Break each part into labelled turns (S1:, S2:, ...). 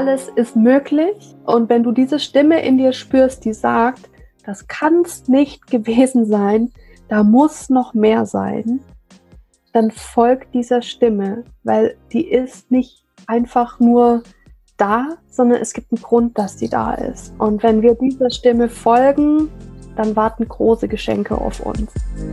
S1: alles ist möglich. Und wenn du diese Stimme in dir spürst, die sagt, das kann's nicht gewesen sein, da muss noch mehr sein, dann folg dieser Stimme, weil die ist nicht einfach nur da, sondern es gibt einen Grund, dass die da ist. Und wenn wir dieser Stimme folgen, dann warten große Geschenke auf uns.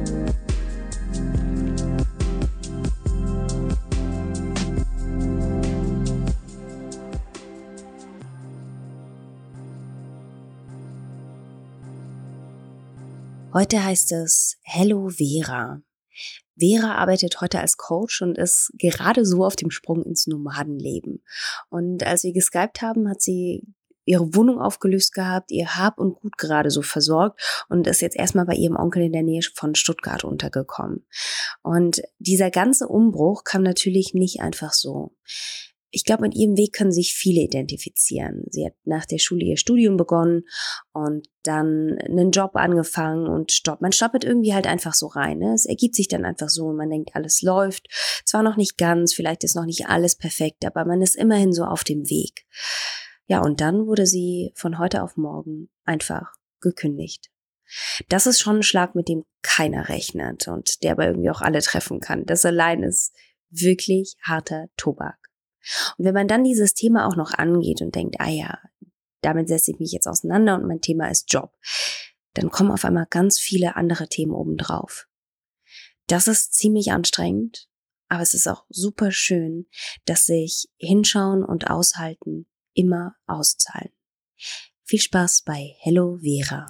S2: Heute heißt es Hello Vera. Vera arbeitet heute als Coach und ist gerade so auf dem Sprung ins Nomadenleben. Und als wir geskypt haben, hat sie ihre Wohnung aufgelöst gehabt, ihr Hab und Gut gerade so versorgt und ist jetzt erstmal bei ihrem Onkel in der Nähe von Stuttgart untergekommen. Und dieser ganze Umbruch kam natürlich nicht einfach so. Ich glaube, mit ihrem Weg können sich viele identifizieren. Sie hat nach der Schule ihr Studium begonnen und dann einen Job angefangen und man stolpert irgendwie halt einfach so rein. Ne? Es ergibt sich dann einfach so und man denkt, alles läuft. Zwar noch nicht ganz, vielleicht ist noch nicht alles perfekt, aber man ist immerhin so auf dem Weg. Ja, und dann wurde sie von heute auf morgen einfach gekündigt. Das ist schon ein Schlag, mit dem keiner rechnet und der aber irgendwie auch alle treffen kann. Das allein ist wirklich harter Tobak. Und wenn man dann dieses Thema auch noch angeht und denkt, damit setze ich mich jetzt auseinander und mein Thema ist Job, dann kommen auf einmal ganz viele andere Themen obendrauf. Das ist ziemlich anstrengend, aber es ist auch super schön, dass sich Hinschauen und Aushalten immer auszahlen. Viel Spaß bei Hello Vera.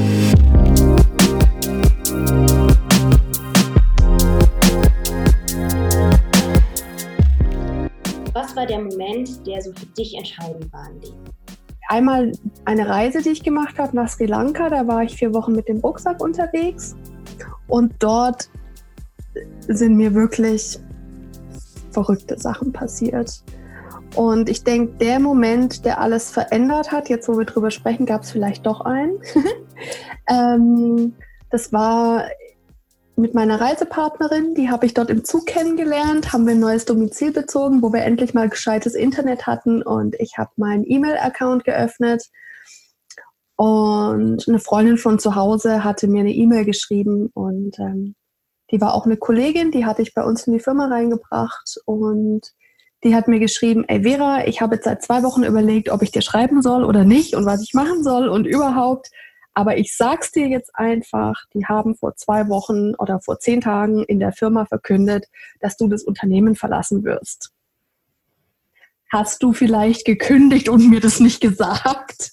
S2: Was war der Moment, der so für dich entscheidend war im Leben?
S1: Einmal eine Reise, die ich gemacht habe nach Sri Lanka. Da war ich 4 Wochen mit dem Rucksack unterwegs. Und dort sind mir wirklich verrückte Sachen passiert. Und ich denke, der Moment, der alles verändert hat, jetzt wo wir drüber sprechen, gab es vielleicht doch einen. Das war mit meiner Reisepartnerin, die habe ich dort im Zug kennengelernt, haben wir ein neues Domizil bezogen, wo wir endlich mal gescheites Internet hatten und ich habe meinen E-Mail-Account geöffnet und eine Freundin von zu Hause hatte mir eine E-Mail geschrieben und die war auch eine Kollegin, die hatte ich bei uns in die Firma reingebracht und die hat mir geschrieben, ey Vera, ich habe jetzt seit 2 Wochen überlegt, ob ich dir schreiben soll oder nicht und was ich machen soll und überhaupt. Aber ich sag's dir jetzt einfach, die haben vor 2 Wochen oder vor 10 Tagen in der Firma verkündet, dass du das Unternehmen verlassen wirst. Hast du vielleicht gekündigt und mir das nicht gesagt?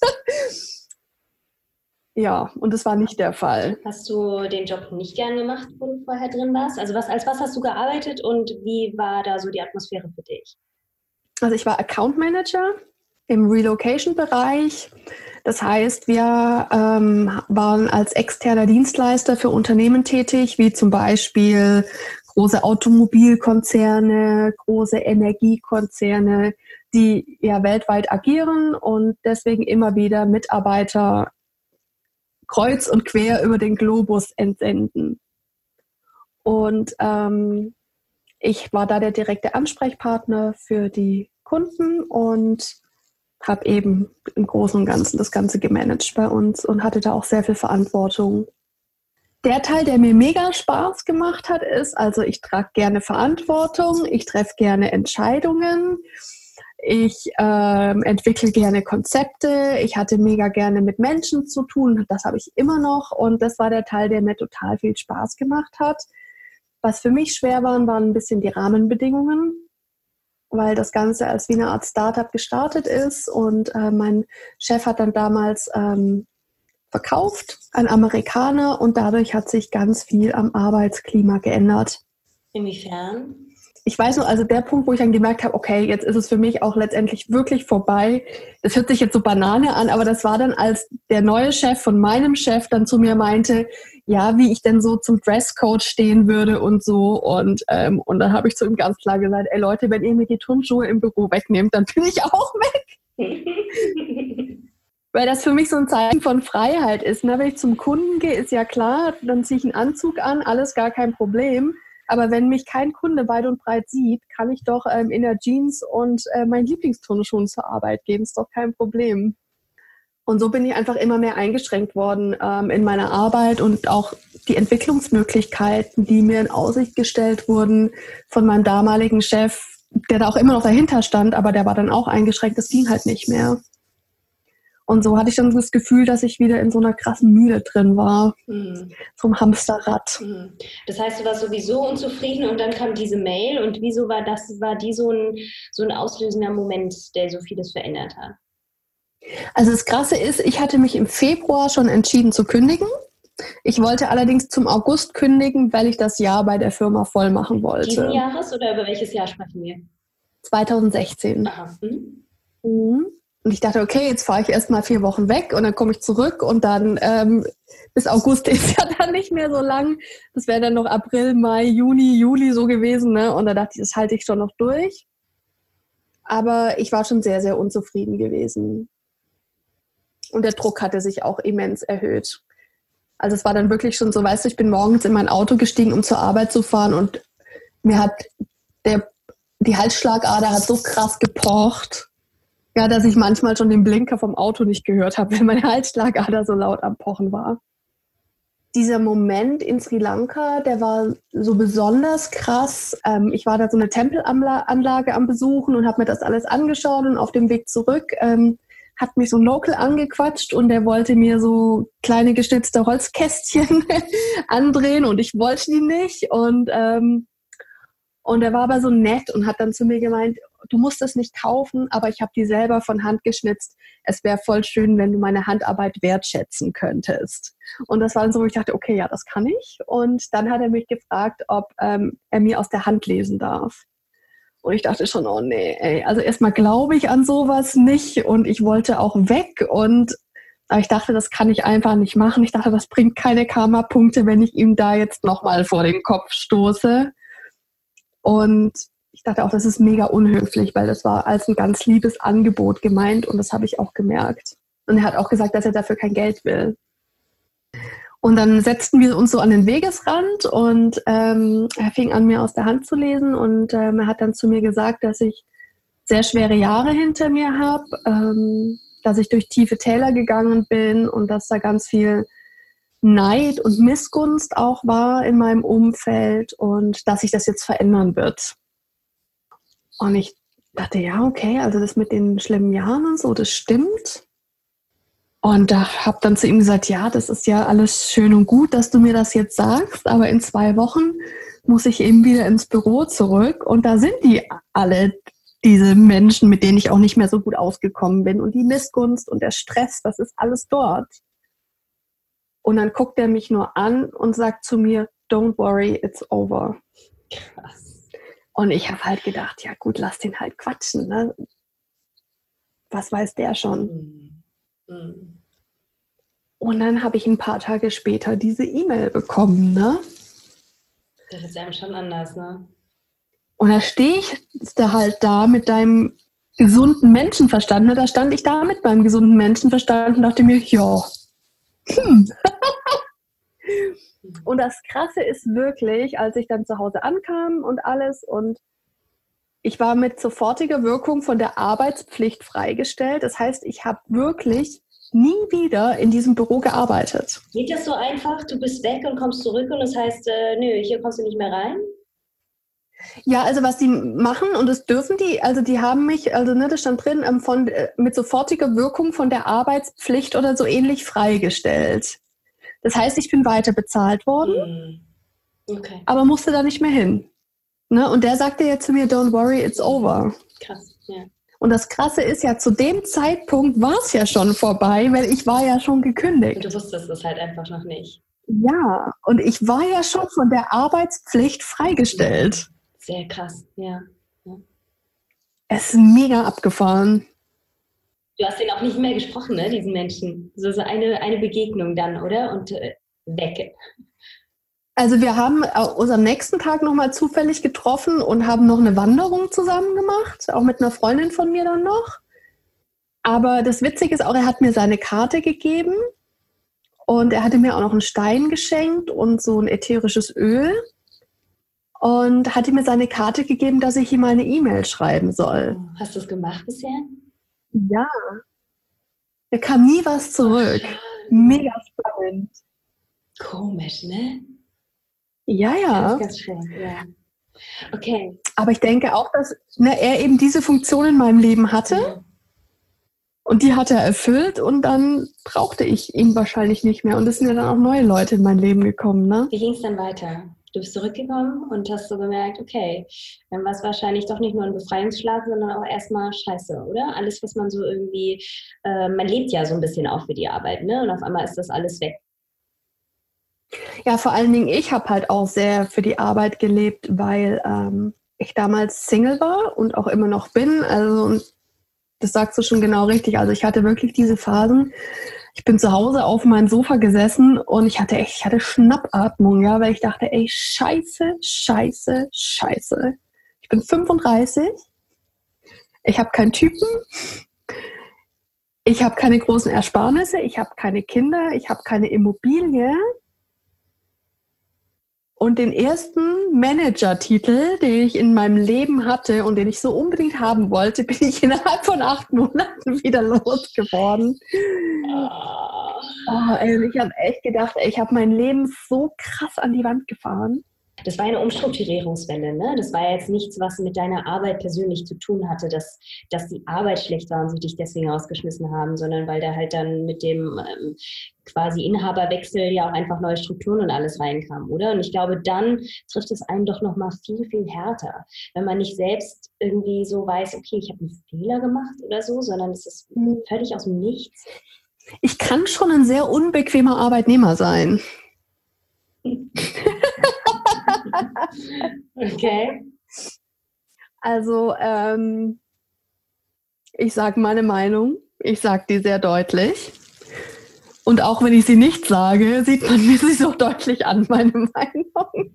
S1: Ja, und das war nicht der Fall.
S2: Hast du den Job nicht gern gemacht, wo du vorher drin warst? Also als was hast du gearbeitet und wie war da so die Atmosphäre für dich?
S1: Also ich war Account Manager im Relocation-Bereich. Das heißt, wir waren als externer Dienstleister für Unternehmen tätig, wie zum Beispiel große Automobilkonzerne, große Energiekonzerne, die ja weltweit agieren und deswegen immer wieder Mitarbeiter kreuz und quer über den Globus entsenden. Und ich war da der direkte Ansprechpartner für die Kunden und habe eben im Großen und Ganzen das Ganze gemanagt bei uns und hatte da auch sehr viel Verantwortung. Der Teil, der mir mega Spaß gemacht hat, ist, also ich trage gerne Verantwortung, ich treffe gerne Entscheidungen, ich entwickle gerne Konzepte, ich hatte mega gerne mit Menschen zu tun, das habe ich immer noch und das war der Teil, der mir total viel Spaß gemacht hat. Was für mich schwer waren ein bisschen die Rahmenbedingungen, weil das Ganze als wie eine Art Startup gestartet ist und mein Chef hat dann damals verkauft, ein Amerikaner und dadurch hat sich ganz viel am Arbeitsklima geändert.
S2: Inwiefern?
S1: Ich weiß nur, also der Punkt, wo ich dann gemerkt habe, okay, jetzt ist es für mich auch letztendlich wirklich vorbei. Das hört sich jetzt so Banane an, aber das war dann, als der neue Chef von meinem Chef dann zu mir meinte, ja, wie ich denn so zum Dresscode stehen würde und so. Und dann habe ich zu ihm ganz klar gesagt, ey Leute, wenn ihr mir die Turnschuhe im Büro wegnehmt, dann bin ich auch weg. Weil das für mich so ein Zeichen von Freiheit ist. Ne? Wenn ich zum Kunden gehe, ist ja klar, dann ziehe ich einen Anzug an, alles gar kein Problem. Aber wenn mich kein Kunde weit und breit sieht, kann ich doch in der Jeans und meinen Lieblingsturnschuhen zur Arbeit gehen. Ist doch kein Problem. Und so bin ich einfach immer mehr eingeschränkt worden in meiner Arbeit und auch die Entwicklungsmöglichkeiten, die mir in Aussicht gestellt wurden von meinem damaligen Chef, der da auch immer noch dahinter stand, aber der war dann auch eingeschränkt, das ging halt nicht mehr. Und so hatte ich dann das Gefühl, dass ich wieder in so einer krassen Mühle drin war, so ein Hamsterrad.
S2: Das heißt, du warst sowieso unzufrieden und dann kam diese Mail und wieso war die so ein auslösender Moment, der so vieles verändert hat?
S1: Also das Krasse ist, ich hatte mich im Februar schon entschieden zu kündigen. Ich wollte allerdings zum August kündigen, weil ich das Jahr bei der Firma voll machen wollte.
S2: Diesen Jahres oder über welches Jahr sprechen wir?
S1: 2016.
S2: Aha.
S1: Und ich dachte, okay, jetzt fahre ich erstmal 4 Wochen weg und dann komme ich zurück und dann bis August ist ja dann nicht mehr so lang. Das wäre dann noch April, Mai, Juni, Juli so gewesen, ne? Und da dachte ich, das halte ich schon noch durch. Aber ich war schon sehr, sehr unzufrieden gewesen. Und der Druck hatte sich auch immens erhöht. Also es war dann wirklich schon so, weißt du, ich bin morgens in mein Auto gestiegen, um zur Arbeit zu fahren und mir hat die Halsschlagader hat so krass gepocht, ja, dass ich manchmal schon den Blinker vom Auto nicht gehört habe, weil meine Halsschlagader so laut am Pochen war. Dieser Moment in Sri Lanka, der war so besonders krass. Ich war da so eine Tempelanlage am Besuchen und habe mir das alles angeschaut und auf dem Weg zurück hat mich so ein Local angequatscht und der wollte mir so kleine geschnitzte Holzkästchen andrehen und ich wollte die nicht. Und er war aber so nett und hat dann zu mir gemeint, du musst das nicht kaufen, aber ich habe die selber von Hand geschnitzt. Es wäre voll schön, wenn du meine Handarbeit wertschätzen könntest. Und das war dann so, wo ich dachte, okay, ja, das kann ich. Und dann hat er mich gefragt, ob er mir aus der Hand lesen darf. Und ich dachte schon, oh nee, ey, also erstmal glaube ich an sowas nicht und ich wollte auch weg aber ich dachte, das kann ich einfach nicht machen. Ich dachte, das bringt keine Karma-Punkte, wenn ich ihm da jetzt nochmal vor den Kopf stoße. Und ich dachte auch, das ist mega unhöflich, weil das war als ein ganz liebes Angebot gemeint und das habe ich auch gemerkt. Und er hat auch gesagt, dass er dafür kein Geld will. Und dann setzten wir uns so an den Wegesrand und er fing an, mir aus der Hand zu lesen und er hat dann zu mir gesagt, dass ich sehr schwere Jahre hinter mir habe, dass ich durch tiefe Täler gegangen bin und dass da ganz viel Neid und Missgunst auch war in meinem Umfeld und dass sich das jetzt verändern wird. Und ich dachte, ja, okay, also das mit den schlimmen Jahren und so, das stimmt. Und da habe dann zu ihm gesagt, ja, das ist ja alles schön und gut, dass du mir das jetzt sagst, aber in 2 Wochen muss ich eben wieder ins Büro zurück und da sind die alle, diese Menschen, mit denen ich auch nicht mehr so gut ausgekommen bin und die Missgunst und der Stress, das ist alles dort. Und dann guckt er mich nur an und sagt zu mir, don't worry, it's over.
S2: Krass.
S1: Und ich habe halt gedacht, ja gut, lass den halt quatschen, ne? Was weiß der schon? Und dann habe ich ein paar Tage später diese E-Mail bekommen, ne?
S2: Das ist einem schon anders, ne?
S1: Und da stehe ich da halt da mit deinem gesunden Menschenverstand, ne? Da stand ich da mit meinem gesunden Menschenverstand und dachte mir, ja. Und das Krasse ist wirklich, als ich dann zu Hause ankam und alles und ich war mit sofortiger Wirkung von der Arbeitspflicht freigestellt. Das heißt, ich habe wirklich nie wieder in diesem Büro gearbeitet.
S2: Geht das so einfach? Du bist weg und kommst zurück und das heißt, nö, hier kommst du nicht mehr rein?
S1: Ja, also was die machen, und das dürfen die, also die haben mich, also ne, das stand drin, mit sofortiger Wirkung von der Arbeitspflicht oder so ähnlich freigestellt. Das heißt, ich bin weiter bezahlt worden,
S2: okay,
S1: aber musste da nicht mehr hin. Ne? Und der sagte ja zu mir, don't worry, it's over.
S2: krass, ja.
S1: Und das Krasse ist ja, zu dem Zeitpunkt war es ja schon vorbei, weil ich war ja schon gekündigt.
S2: Und du wusstest es halt einfach noch nicht.
S1: Ja, und ich war ja schon von der Arbeitspflicht freigestellt.
S2: Sehr krass, ja.
S1: Es ist mega abgefahren.
S2: Du hast den auch nicht mehr gesprochen, ne, diesen Menschen. So eine Begegnung dann, oder? Und weg.
S1: Also wir haben uns am nächsten Tag nochmal zufällig getroffen und haben noch eine Wanderung zusammen gemacht, auch mit einer Freundin von mir dann noch. Aber das Witzige ist auch, er hat mir seine Karte gegeben und er hatte mir auch noch einen Stein geschenkt und so ein ätherisches Öl. und hatte mir seine Karte gegeben, dass ich ihm eine E-Mail schreiben soll.
S2: Hast du es gemacht bisher?
S1: Ja, da kam nie was zurück. Mega spannend.
S2: Komisch, ne?
S1: Ja.
S2: Ganz schön, ja. Okay.
S1: Aber ich denke auch, dass er eben diese Funktion in meinem Leben hatte.
S2: Ja.
S1: Und die hat er erfüllt und dann brauchte ich ihn wahrscheinlich nicht mehr. Und es sind ja dann auch neue Leute in mein Leben gekommen, ne?
S2: Wie ging es dann weiter? Du bist zurückgekommen und hast so gemerkt, okay, dann war es wahrscheinlich doch nicht nur ein Befreiungsschlag, sondern auch erstmal scheiße, oder? Alles, was man so irgendwie, man lebt ja so ein bisschen auch für die Arbeit, ne? Und auf einmal ist das alles weg.
S1: Ja, vor allen Dingen, ich habe halt auch sehr für die Arbeit gelebt, weil ich damals Single war und auch immer noch bin. Also das sagst du schon genau richtig. Also ich hatte wirklich diese Phasen. Ich bin zu Hause auf meinem Sofa gesessen und ich hatte Schnappatmung, ja, weil ich dachte, ey, scheiße. Ich bin 35, ich habe keinen Typen, ich habe keine großen Ersparnisse, ich habe keine Kinder, ich habe keine Immobilie. Und den ersten Manager-Titel, den ich in meinem Leben hatte und den ich so unbedingt haben wollte, bin ich innerhalb von 8 Monaten wieder losgeworden. Ich habe echt gedacht, ich habe mein Leben so krass an die Wand gefahren.
S2: Das war eine Umstrukturierungswelle, ne? Das war jetzt nichts, was mit deiner Arbeit persönlich zu tun hatte, dass die Arbeit schlecht war und sie dich deswegen rausgeschmissen haben, sondern weil da halt dann mit dem quasi Inhaberwechsel ja auch einfach neue Strukturen und alles reinkam, oder? Und ich glaube, dann trifft es einen doch nochmal viel, viel härter, wenn man nicht selbst irgendwie so weiß, okay, ich habe einen Fehler gemacht oder so, sondern es ist völlig aus dem Nichts.
S1: Ich kann schon ein sehr unbequemer Arbeitnehmer sein.
S2: Okay.
S1: Also, ich sage meine Meinung. Ich sage die sehr deutlich. Und auch wenn ich sie nicht sage, sieht man mir sie so deutlich an, meine Meinung.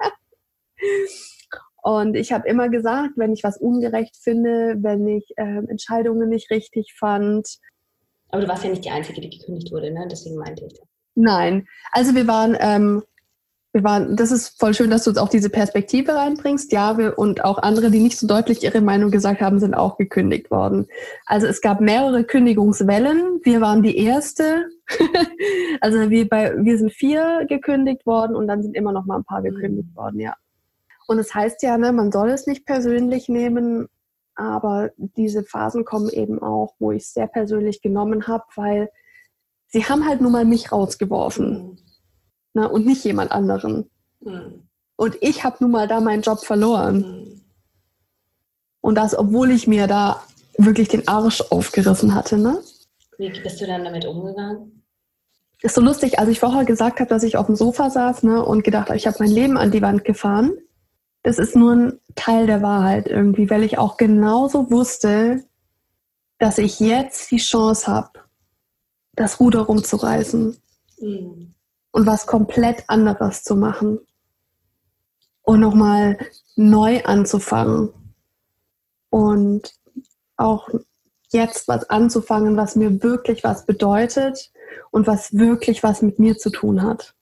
S1: Und ich habe immer gesagt, wenn ich was ungerecht finde, wenn ich Entscheidungen nicht richtig fand.
S2: Aber du warst ja nicht die Einzige, die gekündigt wurde, ne? Deswegen meinte ich das.
S1: Nein, also wir waren, das ist voll schön, dass du uns auch diese Perspektive reinbringst. Ja, und auch andere, die nicht so deutlich ihre Meinung gesagt haben, sind auch gekündigt worden. Also es gab mehrere Kündigungswellen. Wir waren die erste. Also wir sind 4 gekündigt worden und dann sind immer noch mal ein paar gekündigt worden, ja. Und es heißt ja, ne, man soll es nicht persönlich nehmen, aber diese Phasen kommen eben auch, wo ich es sehr persönlich genommen habe, weil sie haben halt nun mal mich rausgeworfen. Ne, und nicht jemand anderen. Und ich habe nun mal da meinen Job verloren. Und das, obwohl ich mir da wirklich den Arsch aufgerissen hatte. Ne?
S2: Wie bist du dann damit umgegangen?
S1: Ist so lustig, als ich vorher gesagt habe, dass ich auf dem Sofa saß, ne, und gedacht habe, ich habe mein Leben an die Wand gefahren. Das ist nur ein Teil der Wahrheit irgendwie, weil ich auch genauso wusste, dass ich jetzt die Chance habe, das Ruder rumzureißen. Und was komplett anderes zu machen. Und nochmal neu anzufangen. Und auch jetzt was anzufangen, was mir wirklich was bedeutet und was wirklich was mit mir zu tun hat.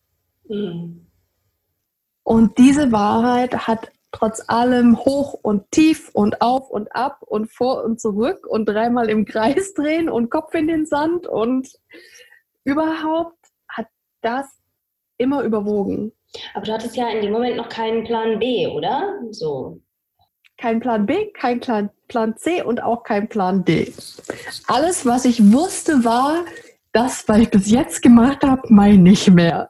S1: Und diese Wahrheit hat trotz allem hoch und tief und auf und ab und vor und zurück und 3-mal im Kreis drehen und Kopf in den Sand und überhaupt hat das immer überwogen.
S2: Aber du hattest ja in dem Moment noch keinen Plan B, oder? So.
S1: Kein Plan B, kein Plan C und auch kein Plan D. Alles, was ich wusste, war, das, was ich bis jetzt gemacht habe, mache ich nicht mehr.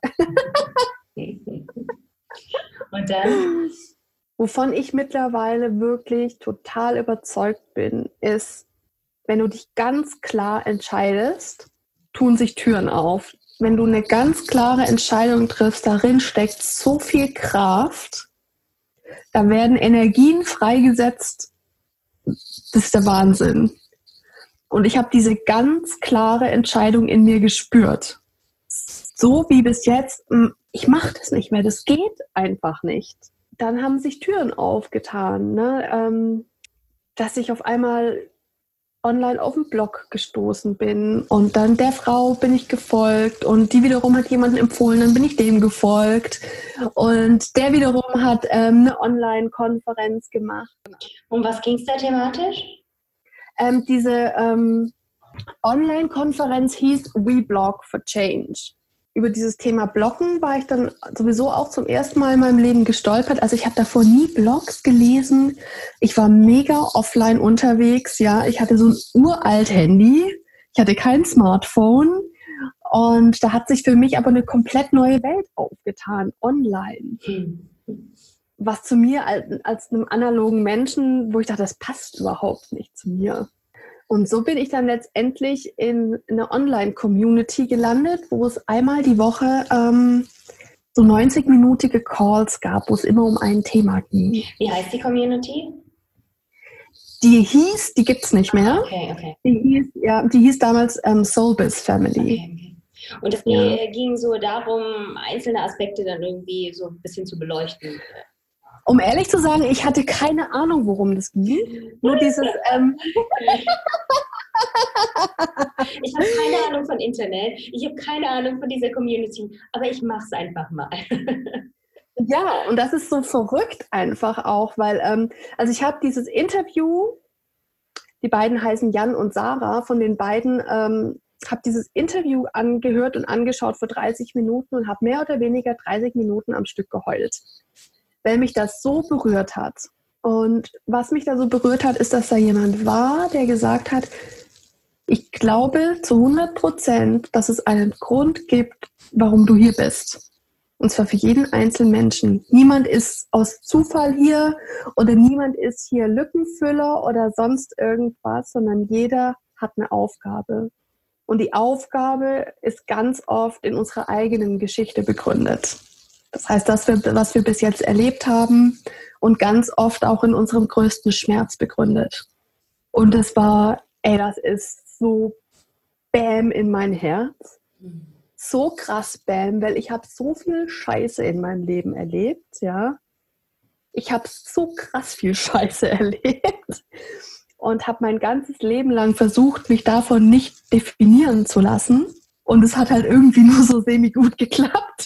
S2: Und dann?
S1: Wovon ich mittlerweile wirklich total überzeugt bin, ist, wenn du dich ganz klar entscheidest, tun sich Türen auf. Wenn du eine ganz klare Entscheidung triffst, darin steckt so viel Kraft, da werden Energien freigesetzt, das ist der Wahnsinn. Und ich habe diese ganz klare Entscheidung in mir gespürt. So wie bis jetzt, ich mache das nicht mehr, das geht einfach nicht. Dann haben sich Türen aufgetan, ne? Dass ich auf einmal online auf den Blog gestoßen bin und dann der Frau bin ich gefolgt und die wiederum hat jemanden empfohlen, dann bin ich dem gefolgt und der wiederum hat eine Online-Konferenz gemacht.
S3: Um was ging es da thematisch?
S1: Diese Online-Konferenz hieß We Blog for Change. Über dieses Thema Bloggen war ich dann sowieso auch zum ersten Mal in meinem Leben gestolpert. Also ich habe davor nie Blogs gelesen. Ich war mega offline unterwegs. Ja, ich hatte so ein uralt Handy. Ich hatte kein Smartphone. Und da hat sich für mich aber eine komplett neue Welt aufgetan, online. Was zu mir als einem analogen Menschen, wo ich dachte, das passt überhaupt nicht zu mir. Und so bin ich dann letztendlich in eine Online-Community gelandet, wo es einmal die Woche so 90-minütige Calls gab, wo es immer um ein Thema ging.
S3: Wie heißt die Community?
S1: Die gibt's nicht mehr.
S3: Okay.
S1: Die hieß damals Soulbiz Family.
S3: Okay. Und es ging so darum, einzelne Aspekte dann irgendwie so ein bisschen zu beleuchten.
S1: Um ehrlich zu sagen, ich hatte keine Ahnung, worum das ging. Nur dieses...
S3: Ich habe keine Ahnung von Internet, ich habe keine Ahnung von dieser Community, aber ich mache es einfach mal.
S1: Ja, und das ist so verrückt einfach auch, weil also ich habe dieses Interview, die beiden heißen Jan und Sarah, von den beiden habe dieses Interview angehört und angeschaut für 30 Minuten und habe mehr oder weniger 30 Minuten am Stück geheult, weil mich das so berührt hat. Und was mich da so berührt hat, ist, dass da jemand war, der gesagt hat, ich glaube zu 100%, dass es einen Grund gibt, warum du hier bist. Und zwar für jeden einzelnen Menschen. Niemand ist aus Zufall hier oder niemand ist hier Lückenfüller oder sonst irgendwas, sondern jeder hat eine Aufgabe. Und die Aufgabe ist ganz oft in unserer eigenen Geschichte begründet. Das heißt, was wir bis jetzt erlebt haben und ganz oft auch in unserem größten Schmerz begründet. Und das ist so Bäm in mein Herz. So krass Bäm, weil ich habe so viel Scheiße in meinem Leben erlebt, ja. Ich habe so krass viel Scheiße erlebt und habe mein ganzes Leben lang versucht, mich davon nicht definieren zu lassen. Und es hat halt irgendwie nur so semi-gut geklappt.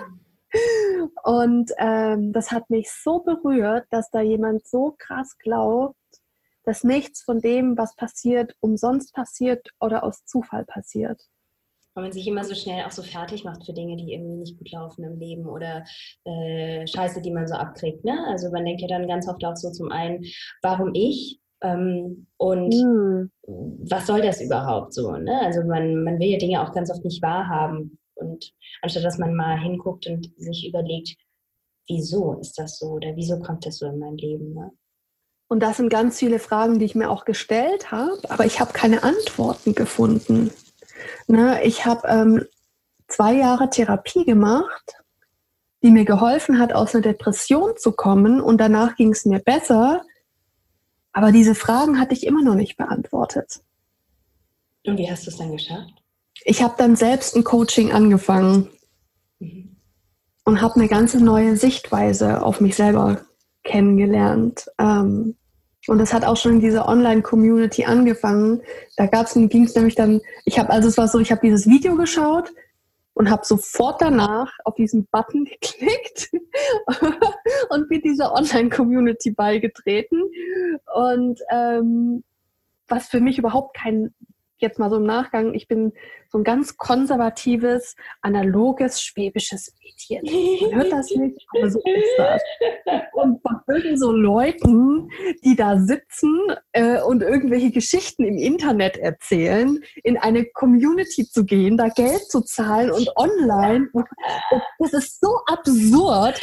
S1: Und das hat mich so berührt, dass da jemand so krass glaubt, dass nichts von dem, was passiert, umsonst passiert oder aus Zufall passiert.
S3: Weil man sich immer so schnell auch so fertig macht für Dinge, die irgendwie nicht gut laufen im Leben oder Scheiße, die man so abkriegt. Ne? Also man denkt ja dann ganz oft auch so zum einen, warum ich? Und was soll das überhaupt so? Ne? Also man will ja Dinge auch ganz oft nicht wahrhaben. Und anstatt dass man mal hinguckt und sich überlegt, wieso ist das so oder wieso kommt das so in mein Leben? Ne?
S1: Und das sind ganz viele Fragen, die ich mir auch gestellt habe, aber ich habe keine Antworten gefunden. Ne, ich habe 2 Jahre Therapie gemacht, die mir geholfen hat, aus einer Depression zu kommen und danach ging es mir besser, aber diese Fragen hatte ich immer noch nicht beantwortet.
S3: Und wie hast du es dann geschafft?
S1: Ich habe dann selbst ein Coaching angefangen und habe eine ganz neue Sichtweise auf mich selber kennengelernt. Und das hat auch schon in dieser Online-Community angefangen. Ging es nämlich dann, ich habe dieses Video geschaut und habe sofort danach auf diesen Button geklickt und bin dieser Online-Community beigetreten. Und was für mich überhaupt jetzt mal so im Nachgang, ich bin so ein ganz konservatives, analoges, schwäbisches Mädchen. Man hört das nicht, aber so ist das. Und von irgend so Leuten, die da sitzen und irgendwelche Geschichten im Internet erzählen, in eine Community zu gehen, da Geld zu zahlen und online. Das ist so absurd.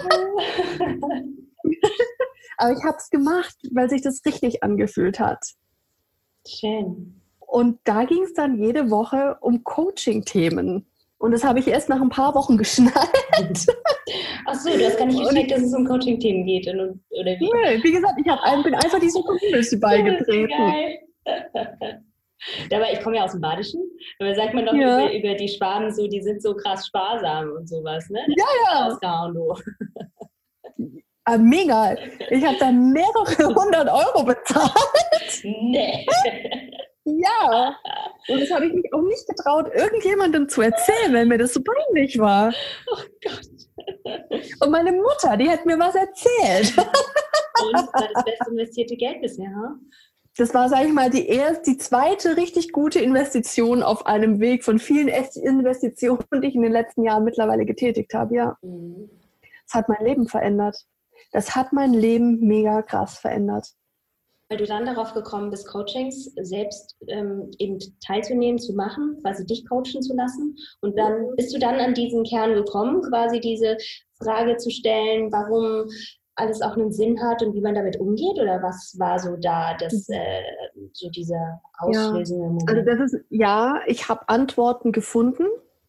S1: Aber ich habe es gemacht, weil sich das richtig angefühlt hat.
S3: Schön.
S1: Und da ging es dann jede Woche um Coaching-Themen. Und das habe ich erst nach ein paar Wochen geschnallt.
S3: Ach so, du hast gar nicht gecheckt, dass es um Coaching-Themen geht, oder wie?
S1: Nee, wie gesagt, bin einfach dieser Community beigetreten.
S3: Geil. Aber ich komme ja aus dem Badischen. Da sagt man doch über die Schwaben so, die sind so krass sparsam und sowas, ne?
S1: Ja.
S3: Ausgehauen, du.
S1: Mega. Ich habe da mehrere 100 € bezahlt.
S3: Nee.
S1: Ja. Und das habe ich mich auch nicht getraut, irgendjemandem zu erzählen, weil mir das so peinlich war.
S3: Oh Gott.
S1: Und meine Mutter, die hat mir was erzählt.
S3: Und das war das best investierte Geld bisher, ha?
S1: Das war, sage ich mal, die zweite richtig gute Investition auf einem Weg von vielen Investitionen, die ich in den letzten Jahren mittlerweile getätigt habe, ja. Das hat mein Leben verändert. Das hat mein Leben mega krass verändert.
S3: Weil du dann darauf gekommen bist, Coachings selbst eben teilzunehmen, zu machen, quasi dich coachen zu lassen. Und dann bist du dann an diesen Kern gekommen, quasi diese Frage zu stellen, warum alles auch einen Sinn hat und wie man damit umgeht? Oder was war so da so dieser auslösende Moment?
S1: Also ich habe Antworten gefunden.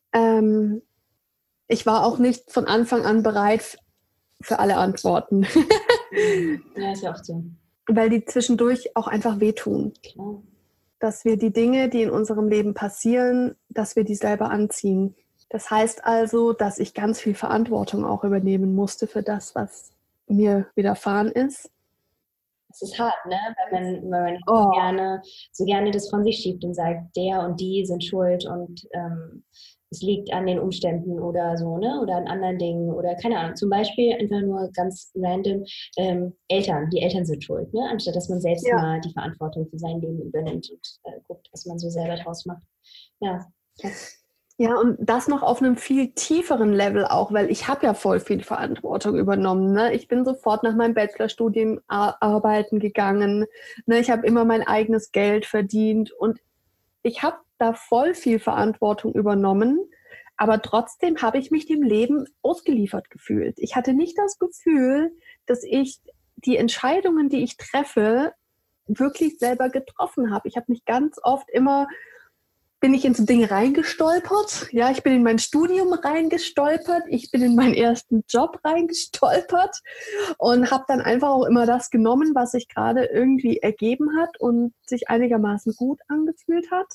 S1: Ich war auch nicht von Anfang an bereit für alle Antworten.
S3: Ja, ist ja auch so.
S1: Weil die zwischendurch auch einfach wehtun.
S3: Klar.
S1: Dass wir die Dinge, die in unserem Leben passieren, dass wir die selber anziehen. Das heißt also, dass ich ganz viel Verantwortung auch übernehmen musste für das, was mir widerfahren ist.
S3: Es ist hart, ne? Weil man so gerne das von sich schiebt und sagt, der und die sind schuld und es liegt an den Umständen oder so, ne? Oder an anderen Dingen oder keine Ahnung. Zum Beispiel einfach nur ganz random die Eltern sind schuld, ne? Anstatt dass man selbst mal die Verantwortung für sein Leben übernimmt und guckt, was man so selber draus macht. Ja, krass.
S1: Ja, und das noch auf einem viel tieferen Level auch, weil ich habe ja voll viel Verantwortung übernommen. Ne? Ich bin sofort nach meinem Bachelorstudium arbeiten gegangen. Ne? Ich habe immer mein eigenes Geld verdient und ich habe da voll viel Verantwortung übernommen, aber trotzdem habe ich mich dem Leben ausgeliefert gefühlt. Ich hatte nicht das Gefühl, dass ich die Entscheidungen, die ich treffe, wirklich selber getroffen habe. Ich habe mich ganz oft bin ich in so Dinge reingestolpert. Ja, ich bin in mein Studium reingestolpert. Ich bin in meinen ersten Job reingestolpert und habe dann einfach auch immer das genommen, was sich gerade irgendwie ergeben hat und sich einigermaßen gut angefühlt hat.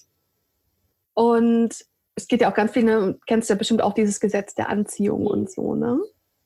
S1: Und es geht ja auch ganz viel, ne? Du kennst ja bestimmt auch dieses Gesetz der Anziehung und so, ne?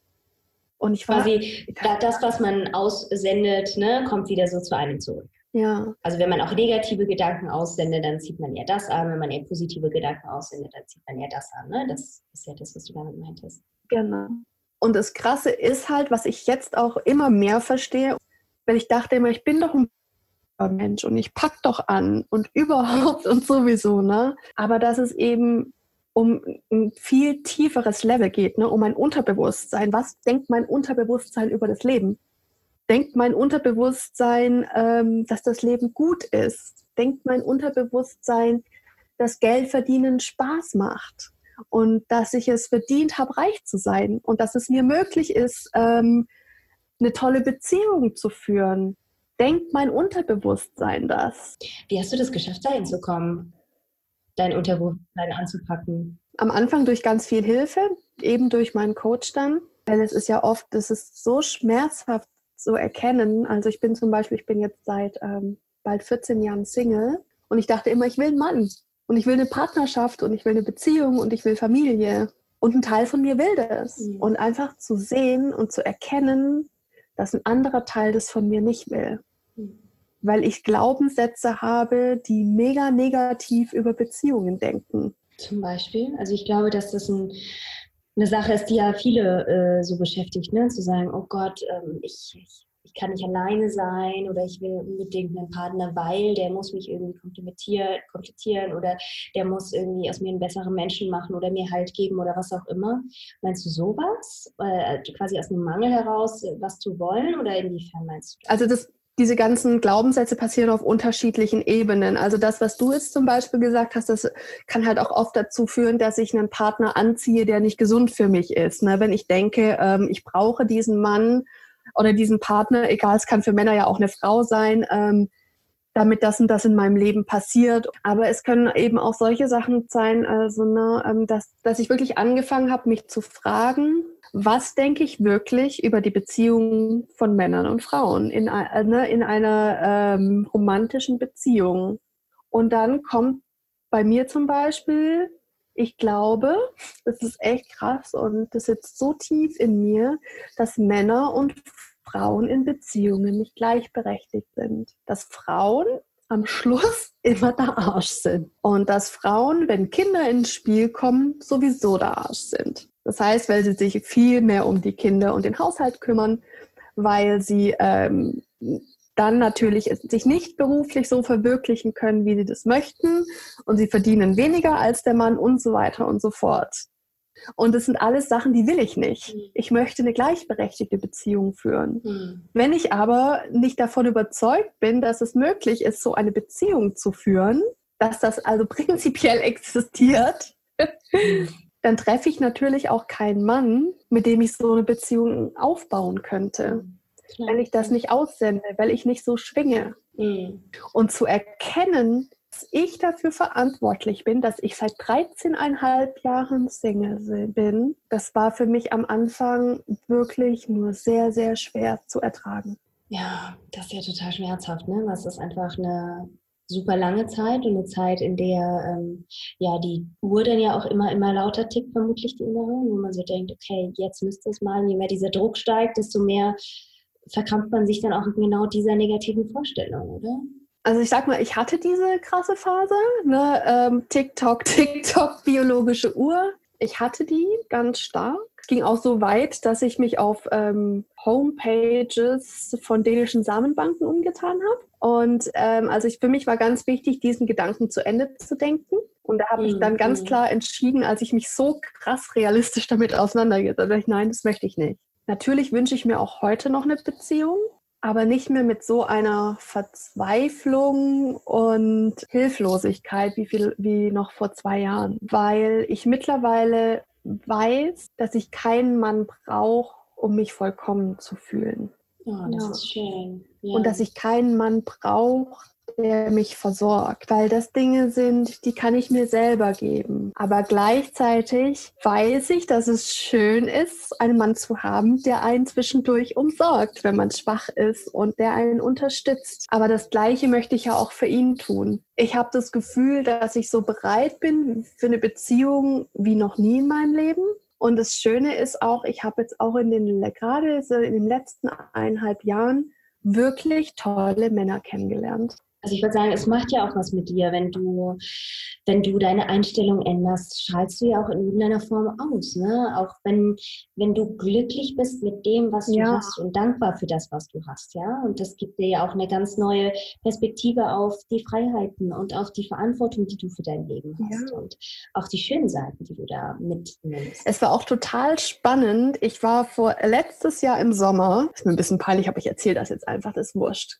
S1: Und ich war
S3: quasi das, was man aussendet, ne, kommt wieder so zu einem zurück.
S1: Ja.
S3: Also wenn man auch negative Gedanken aussendet, dann zieht man eher das an. Wenn man eher positive Gedanken aussendet, dann zieht man eher das an. Ne? Das ist ja das, was du damit meintest.
S1: Genau. Und das Krasse ist halt, was ich jetzt auch immer mehr verstehe, weil ich dachte immer, ich bin doch ein Mensch und ich pack doch an und überhaupt und sowieso, ne? Aber dass es eben um ein viel tieferes Level geht, ne? Um mein Unterbewusstsein. Was denkt mein Unterbewusstsein über das Leben? Denkt mein Unterbewusstsein, dass das Leben gut ist? Denkt mein Unterbewusstsein, dass Geld verdienen Spaß macht? Und dass ich es verdient habe, reich zu sein? Und dass es mir möglich ist, eine tolle Beziehung zu führen? Denkt mein Unterbewusstsein das?
S3: Wie hast du das geschafft, da hinzukommen, dein Unterbewusstsein anzupacken?
S1: Am Anfang durch ganz viel Hilfe, eben durch meinen Coach dann. Weil es ist ja oft, es ist so schmerzhaft zu erkennen. Also ich bin jetzt seit bald 14 Jahren Single und ich dachte immer, ich will einen Mann und ich will eine Partnerschaft und ich will eine Beziehung und ich will Familie. Und ein Teil von mir will das. Und einfach zu sehen und zu erkennen, dass ein anderer Teil das von mir nicht will. Weil ich Glaubenssätze habe, die mega negativ über Beziehungen denken.
S3: Zum Beispiel? Also ich glaube, dass das eine Sache ist, die ja viele so beschäftigt, ne? Zu sagen, oh Gott, ich kann nicht alleine sein oder ich will unbedingt einen Partner, weil der muss mich irgendwie komplettieren oder der muss irgendwie aus mir einen besseren Menschen machen oder mir Halt geben oder was auch immer. Meinst du sowas? Quasi aus einem Mangel heraus, was zu wollen oder inwiefern meinst du das?
S1: Also diese ganzen Glaubenssätze passieren auf unterschiedlichen Ebenen. Also das, was du jetzt zum Beispiel gesagt hast, das kann halt auch oft dazu führen, dass ich einen Partner anziehe, der nicht gesund für mich ist. Ne? Wenn ich denke, ich brauche diesen Mann oder diesen Partner, egal, es kann für Männer ja auch eine Frau sein, damit das und das in meinem Leben passiert. Aber es können eben auch solche Sachen sein, dass ich wirklich angefangen habe, mich zu fragen, was denke ich wirklich über die Beziehung von Männern und Frauen in einer romantischen Beziehung. Und dann kommt bei mir zum Beispiel Ich glaube, das ist echt krass und das sitzt so tief in mir, dass Männer und Frauen in Beziehungen nicht gleichberechtigt sind. Dass Frauen am Schluss immer der Arsch sind. Und dass Frauen, wenn Kinder ins Spiel kommen, sowieso der Arsch sind. Das heißt, weil sie sich viel mehr um die Kinder und den Haushalt kümmern, weil sie dann natürlich sich nicht beruflich so verwirklichen können, wie sie das möchten. Und sie verdienen weniger als der Mann und so weiter und so fort. Und das sind alles Sachen, die will ich nicht. Ich möchte eine gleichberechtigte Beziehung führen. Wenn ich aber nicht davon überzeugt bin, dass es möglich ist, so eine Beziehung zu führen, dass das also prinzipiell existiert, dann treffe ich natürlich auch keinen Mann, mit dem ich so eine Beziehung aufbauen könnte. Wenn ich das nicht aussende, weil ich nicht so schwinge. Und zu erkennen, dass ich dafür verantwortlich bin, dass ich seit 13,5 Jahren Single bin, das war für mich am Anfang wirklich nur sehr, sehr schwer zu ertragen.
S3: Ja, das ist ja total schmerzhaft, ne? Das ist einfach eine super lange Zeit und eine Zeit, in der die Uhr dann ja auch immer lauter tickt, vermutlich die innere, wo man so denkt, okay, jetzt müsste es mal, je mehr dieser Druck steigt, desto mehr verkrampft man sich dann auch in genau dieser negativen Vorstellung, oder?
S1: Also ich sag mal, ich hatte diese krasse Phase, ne? TikTok, biologische Uhr. Ich hatte die ganz stark. Es ging auch so weit, dass ich mich auf Homepages von dänischen Samenbanken umgetan habe. Und für mich war ganz wichtig, diesen Gedanken zu Ende zu denken. Und da habe ich dann ganz klar entschieden, als ich mich so krass realistisch damit auseinandergesetzt habe, nein, das möchte ich nicht. Natürlich wünsche ich mir auch heute noch eine Beziehung, aber nicht mehr mit so einer Verzweiflung und Hilflosigkeit wie noch vor 2 Jahren. Weil ich mittlerweile weiß, dass ich keinen Mann brauche, um mich vollkommen zu fühlen.
S3: Oh, das ist schön. Ja.
S1: Und dass ich keinen Mann brauche, der mich versorgt, weil das Dinge sind, die kann ich mir selber geben. Aber gleichzeitig weiß ich, dass es schön ist, einen Mann zu haben, der einen zwischendurch umsorgt, wenn man schwach ist und der einen unterstützt. Aber das Gleiche möchte ich ja auch für ihn tun. Ich habe das Gefühl, dass ich so bereit bin für eine Beziehung wie noch nie in meinem Leben. Und das Schöne ist auch, ich habe jetzt auch gerade so in den letzten 1,5 Jahren wirklich tolle Männer kennengelernt.
S3: Also ich würde sagen, es macht ja auch was mit dir, wenn du deine Einstellung änderst, strahlst du ja auch in irgendeiner Form aus, ne? Auch wenn du glücklich bist mit dem, was du hast und dankbar für das, was du hast, ja? Und das gibt dir ja auch eine ganz neue Perspektive auf die Freiheiten und auf die Verantwortung, die du für dein Leben hast und auch die schönen Seiten, die du da mitnimmst.
S1: Es war auch total spannend. Ich war letztes Jahr im Sommer, ist mir ein bisschen peinlich, aber ich erzähle das jetzt einfach, das ist wurscht.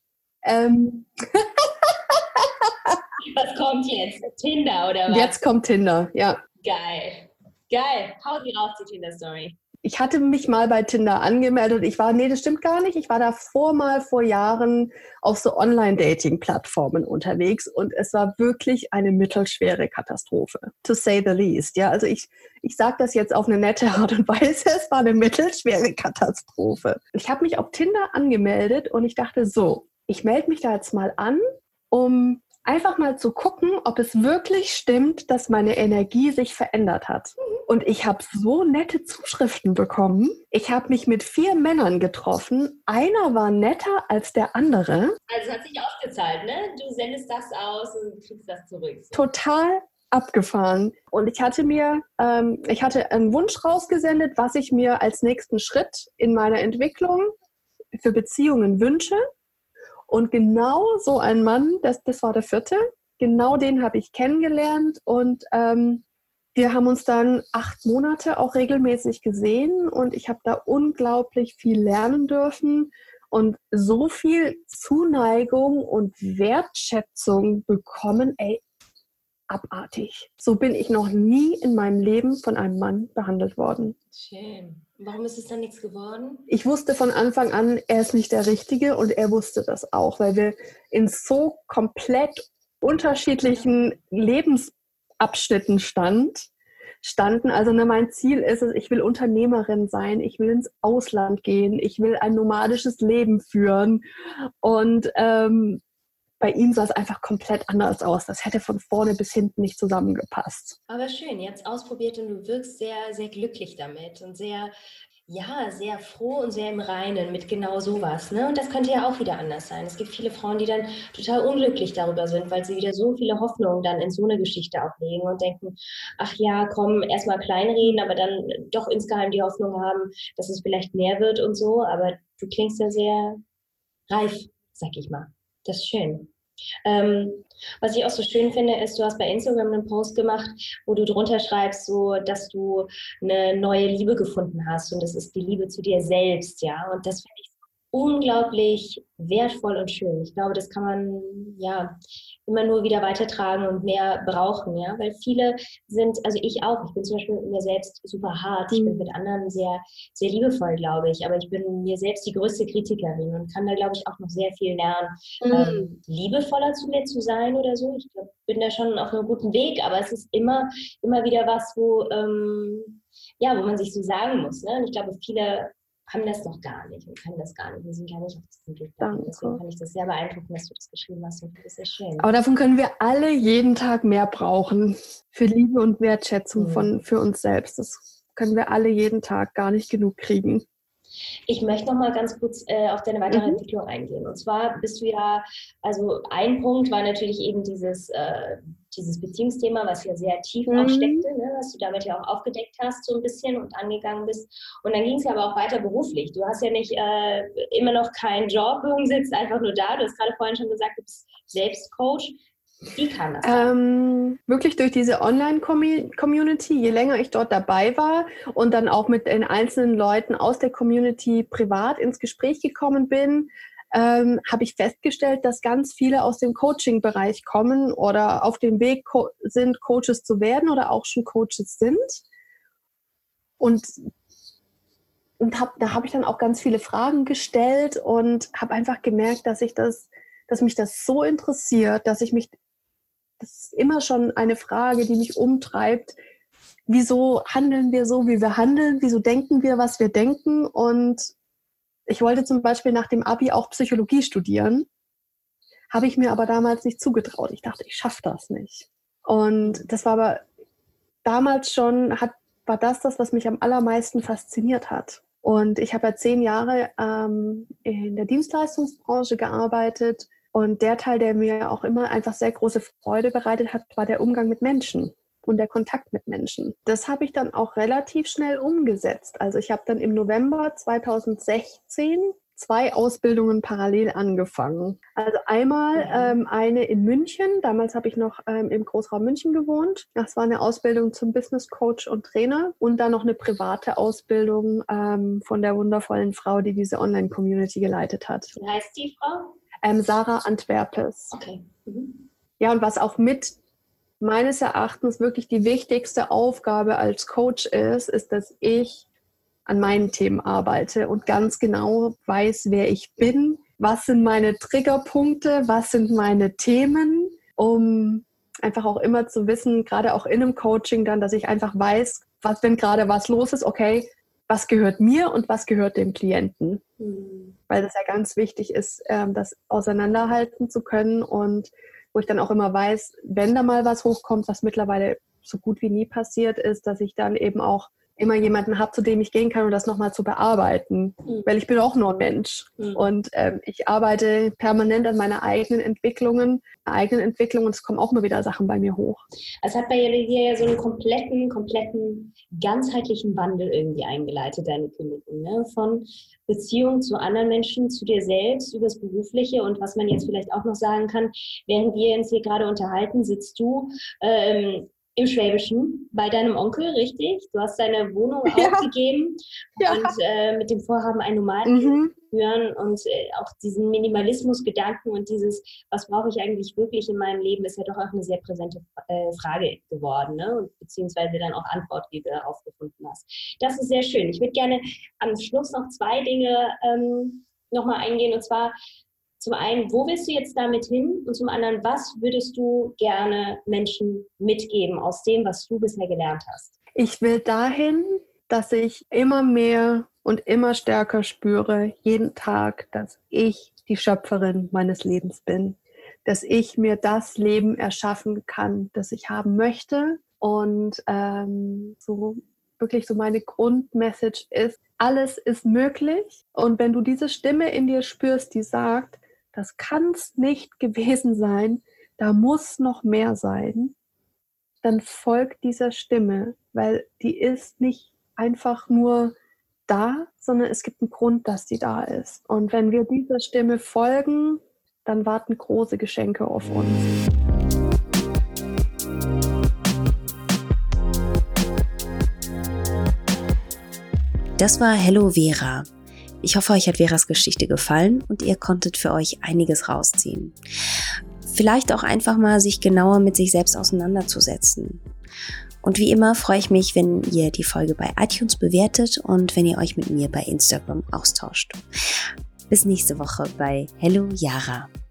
S3: Was kommt jetzt? Tinder oder was?
S1: Jetzt kommt Tinder, ja.
S3: Geil. Hau die raus, die Tinder-Story.
S1: Ich hatte mich mal bei Tinder angemeldet und das stimmt gar nicht. Ich war davor mal vor Jahren auf so Online-Dating-Plattformen unterwegs und es war wirklich eine mittelschwere Katastrophe, to say the least. Ja, also ich sage das jetzt auf eine nette Art und Weise, es war eine mittelschwere Katastrophe. Ich habe mich auf Tinder angemeldet und ich dachte so, ich melde mich da jetzt mal an, um einfach mal zu gucken, ob es wirklich stimmt, dass meine Energie sich verändert hat. Und ich habe so nette Zuschriften bekommen. Ich habe mich mit 4 Männern getroffen. Einer war netter als der andere.
S3: Also es hat sich ausgezahlt, ne? Du sendest das aus und kriegst das zurück. So.
S1: Total abgefahren. Und ich hatte einen Wunsch rausgesendet, was ich mir als nächsten Schritt in meiner Entwicklung für Beziehungen wünsche. Und genau so ein Mann, das war der 4., genau den habe ich kennengelernt und wir haben uns dann 8 Monate auch regelmäßig gesehen und ich habe da unglaublich viel lernen dürfen und so viel Zuneigung und Wertschätzung bekommen, abartig. So bin ich noch nie in meinem Leben von einem Mann behandelt worden.
S3: Schön. Warum ist es dann nichts geworden?
S1: Ich wusste von Anfang an, er ist nicht der Richtige und er wusste das auch, weil wir in so komplett unterschiedlichen Lebensabschnitten standen. Also mein Ziel ist es, ich will Unternehmerin sein, ich will ins Ausland gehen, ich will ein nomadisches Leben führen und bei ihm sah es einfach komplett anders aus. Das hätte von vorne bis hinten nicht zusammengepasst.
S3: Aber schön, jetzt ausprobiert und du wirkst sehr, sehr glücklich damit und sehr, ja, sehr froh und sehr im Reinen mit genau sowas. Ne? Und das könnte ja auch wieder anders sein. Es gibt viele Frauen, die dann total unglücklich darüber sind, weil sie wieder so viele Hoffnungen dann in so eine Geschichte ablegen und denken, ach ja, komm, erstmal kleinreden, aber dann doch insgeheim die Hoffnung haben, dass es vielleicht mehr wird und so. Aber du klingst ja sehr reif, sag ich mal. Das ist schön. Was ich auch so schön finde, ist, du hast bei Instagram einen Post gemacht, wo du drunter schreibst, so, dass du eine neue Liebe gefunden hast und das ist die Liebe zu dir selbst, ja. Und das finde ich unglaublich wertvoll und schön. Ich glaube, das kann man ja immer nur wieder weitertragen und mehr brauchen, ja, weil viele sind, also ich auch, ich bin zum Beispiel mit mir selbst super hart, ich bin mit anderen sehr, sehr liebevoll, glaube ich, aber ich bin mir selbst die größte Kritikerin und kann da, glaube ich, auch noch sehr viel lernen, liebevoller zu mir zu sein oder so. Ich glaub, bin da schon auf einem guten Weg, aber es ist immer wieder was, wo, ja, wo man sich so sagen muss, ne? Und ich glaube, viele haben das noch gar nicht und können das gar nicht. Wir sind gar nicht auf diesem Weg dahin. Deswegen fand ich das sehr beeindruckend, dass du das geschrieben hast und finde das sehr schön.
S1: Aber davon können wir alle jeden Tag mehr brauchen. Für Liebe und Wertschätzung für uns selbst. Das können wir alle jeden Tag gar nicht genug kriegen.
S3: Ich möchte noch mal ganz kurz auf deine weitere Entwicklung eingehen. Und zwar bist du ja, also ein Punkt war natürlich eben dieses Beziehungsthema, was ja sehr tief auch steckte, ne? Was du damit ja auch aufgedeckt hast so ein bisschen und angegangen bist. Und dann ging es ja aber auch weiter beruflich. Du hast ja nicht immer noch keinen Job und sitzt einfach nur da. Du hast gerade vorhin schon gesagt, du bist selbst Coach. Wie kam das dann?
S1: Wirklich durch diese Online-Community, je länger ich dort dabei war und dann auch mit den einzelnen Leuten aus der Community privat ins Gespräch gekommen bin, habe ich festgestellt, dass ganz viele aus dem Coaching-Bereich kommen oder auf dem Weg sind, Coaches zu werden oder auch schon Coaches sind. Und da habe ich dann auch ganz viele Fragen gestellt und habe einfach gemerkt, dass mich das so interessiert, das ist immer schon eine Frage, die mich umtreibt. Wieso handeln wir so, wie wir handeln? Wieso denken wir, was wir denken? Und ich wollte zum Beispiel nach dem Abi auch Psychologie studieren, habe ich mir aber damals nicht zugetraut. Ich dachte, ich schaffe das nicht. Und das war aber damals schon, war das, was mich am allermeisten fasziniert hat. Und ich habe ja 10 Jahre in der Dienstleistungsbranche gearbeitet. Und der Teil, der mir auch immer einfach sehr große Freude bereitet hat, war der Umgang mit Menschen und der Kontakt mit Menschen. Das habe ich dann auch relativ schnell umgesetzt. Also ich habe dann im November 2016 2 Ausbildungen parallel angefangen. Also einmal eine in München. Damals habe ich noch im Großraum München gewohnt. Das war eine Ausbildung zum Business Coach und Trainer und dann noch eine private Ausbildung von der wundervollen Frau, die diese Online-Community geleitet hat.
S3: Wie heißt die Frau?
S1: Sarah Antwerpes.
S3: Okay.
S1: Ja, und was auch mit meines Erachtens wirklich die wichtigste Aufgabe als Coach ist, dass ich an meinen Themen arbeite und ganz genau weiß, wer ich bin, was sind meine Triggerpunkte, was sind meine Themen, um einfach auch immer zu wissen, gerade auch in einem Coaching dann, dass ich einfach weiß, wenn gerade was los ist, okay, was gehört mir und was gehört dem Klienten. Weil das ja ganz wichtig ist, das auseinanderhalten zu können und wo ich dann auch immer weiß, wenn da mal was hochkommt, was mittlerweile so gut wie nie passiert ist, dass ich dann eben auch immer jemanden habe, zu dem ich gehen kann, um das nochmal zu bearbeiten. Weil ich bin auch nur ein Mensch. Und ich arbeite permanent an meiner eigenen Entwicklung und es kommen auch immer wieder Sachen bei mir hoch.
S3: Es hat bei dir ja so einen kompletten, ganzheitlichen Wandel irgendwie eingeleitet, deine Kliniken, ne? Von Beziehung zu anderen Menschen, zu dir selbst, übers Berufliche und was man jetzt vielleicht auch noch sagen kann, während wir uns hier gerade unterhalten, sitzt du im Schwäbischen bei deinem Onkel, richtig? Du hast deine Wohnung aufgegeben und mit dem Vorhaben, ein Nomadenleben zu führen und auch diesen Minimalismus-Gedanken und dieses, was brauche ich eigentlich wirklich in meinem Leben, ist ja doch auch eine sehr präsente Frage geworden, ne? Und beziehungsweise dann auch Antwort, die du darauf gefunden hast. Das ist sehr schön. Ich würde gerne am Schluss noch 2 Dinge nochmal eingehen, und zwar zum einen, wo willst du jetzt damit hin? Und zum anderen, was würdest du gerne Menschen mitgeben aus dem, was du bisher gelernt hast?
S1: Ich will dahin, dass ich immer mehr und immer stärker spüre, jeden Tag, dass ich die Schöpferin meines Lebens bin. dass ich mir das Leben erschaffen kann, das ich haben möchte. Und so wirklich so meine Grundmessage ist, alles ist möglich. Und wenn du diese Stimme in dir spürst, die sagt, das kann es nicht gewesen sein, da muss noch mehr sein, dann folgt dieser Stimme, weil die ist nicht einfach nur da, sondern es gibt einen Grund, dass sie da ist. Und wenn wir dieser Stimme folgen, dann warten große Geschenke auf uns.
S2: Das war Hello Vera. Ich hoffe, euch hat Veras Geschichte gefallen und ihr konntet für euch einiges rausziehen. Vielleicht auch einfach mal sich genauer mit sich selbst auseinanderzusetzen. Und wie immer freue ich mich, wenn ihr die Folge bei iTunes bewertet und wenn ihr euch mit mir bei Instagram austauscht. Bis nächste Woche bei Hello Yara.